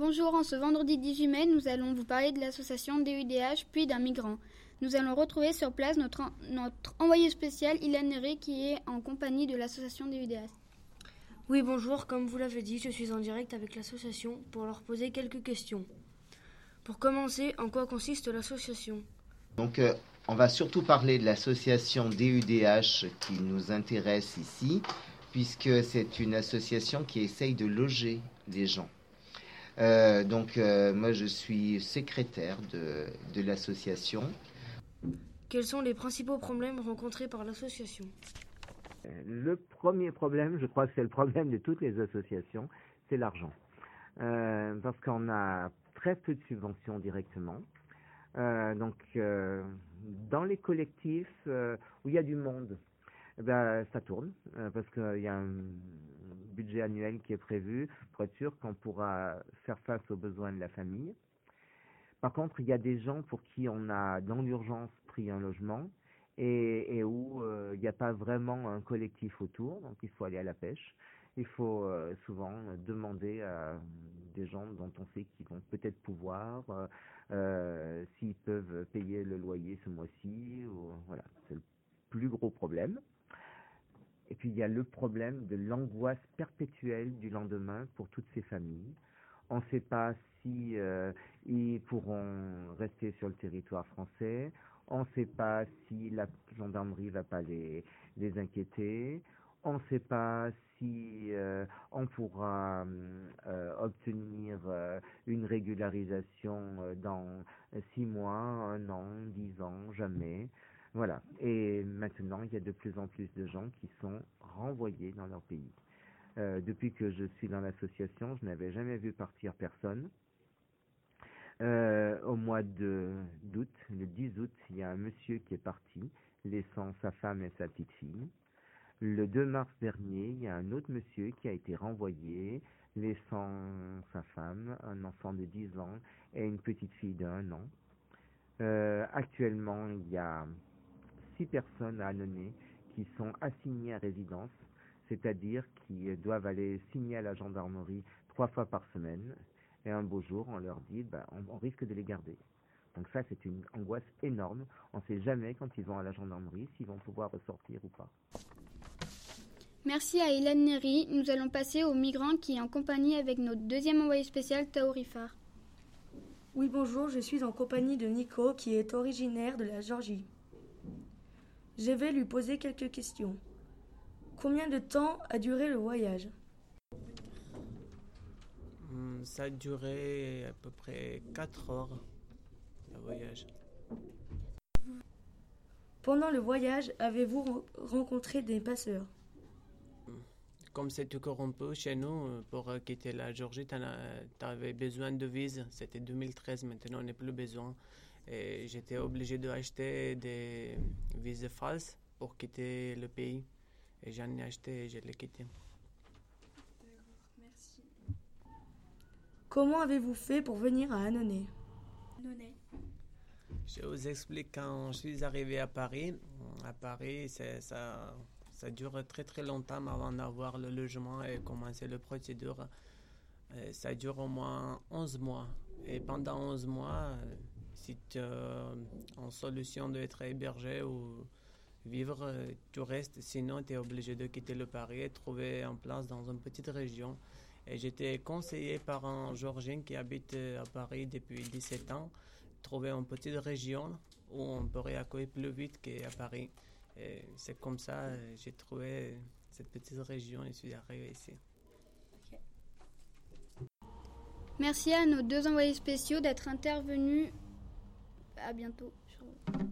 Bonjour, en ce vendredi 18 mai, nous allons vous parler de l'association DUDH puis d'un migrant. Nous allons retrouver sur place notre envoyé spécial Ilan Neri qui est en compagnie de l'association DUDH. Oui, bonjour, comme vous l'avez dit, je suis en direct avec l'association pour leur poser quelques questions. Pour commencer, en quoi consiste l'association ? Donc, on va surtout parler de l'association DUDH qui nous intéresse ici, puisque c'est une association qui essaye de loger les gens. Moi, je suis secrétaire de l'association. Quels sont les principaux problèmes rencontrés par l'association ? Le premier problème, je crois que c'est le problème de toutes les associations, c'est l'argent. Parce qu'on a très peu de subventions directement. Dans les collectifs où il y a du monde, ça tourne, parce qu'il y a un budget annuel qui est prévu pour être sûr qu'on pourra faire face aux besoins de la famille. Par contre, il y a des gens pour qui on a dans l'urgence pris un logement et où il n'y a pas vraiment un collectif autour, donc il faut aller à la pêche. Il faut souvent demander à des gens dont on sait qu'ils vont peut-être pouvoir, s'ils peuvent payer le loyer ce mois-ci. Voilà, c'est le plus gros problème. Et puis il y a le problème de l'angoisse perpétuelle du lendemain pour toutes ces familles. On ne sait pas si ils pourront rester sur le territoire français. On ne sait pas si la gendarmerie ne va pas les inquiéter. On ne sait pas si on pourra obtenir une régularisation dans 6 mois, 1 an, 10 ans, jamais. Voilà. Et maintenant, il y a de plus en plus de gens qui sont renvoyés dans leur pays. Depuis que je suis dans l'association, je n'avais jamais vu partir personne. Au mois d'août, le 10 août, il y a un monsieur qui est parti, laissant sa femme et sa petite fille. Le 2 mars dernier, il y a un autre monsieur qui a été renvoyé, laissant sa femme, un enfant de 10 ans et une petite fille d'1 an. Actuellement, il y a 6 personnes à Annonay qui sont assignées à résidence, c'est-à-dire qui doivent aller signer à la gendarmerie 3 fois par semaine. Et un beau jour, on leur dit, on risque de les garder. Donc ça, c'est une angoisse énorme. On ne sait jamais, quand ils vont à la gendarmerie, s'ils vont pouvoir ressortir ou pas. Merci à Ilan Neri. Nous allons passer au migrant qui est en compagnie avec notre deuxième envoyé spécial, Taourifar. Oui, bonjour, je suis en compagnie de Nico qui est originaire de la Géorgie. Je vais lui poser quelques questions. Combien de temps a duré le voyage ? Ça a duré à peu près 4 heures, le voyage. Pendant le voyage, avez-vous rencontré des passeurs ? Comme c'est encore un peu chez nous, pour quitter la Géorgie, tu avais besoin de vise. C'était 2013, maintenant on n'a plus besoin. Et j'étais obligé d'acheter des vises falses pour quitter le pays. Et j'en ai acheté et je l'ai quitté. Merci. Comment avez-vous fait pour venir à Annonay ? Je vous explique, quand je suis arrivé à Paris, ça dure très très longtemps avant d'avoir le logement et commencer la procédure. Ça dure au moins 11 mois. Et pendant 11 mois, si tu as une solution d'être hébergé ou vivre, tu restes. Sinon, tu es obligé de quitter le Paris et trouver une place dans une petite région. Et j'étais conseillé par un Géorgien qui habite à Paris depuis 17 ans, trouver une petite région où on pourrait accueillir plus vite qu'à Paris. Et c'est comme ça que j'ai trouvé cette petite région et je suis arrivé ici. Okay. Merci à nos 2 envoyés spéciaux d'être intervenus. À bientôt.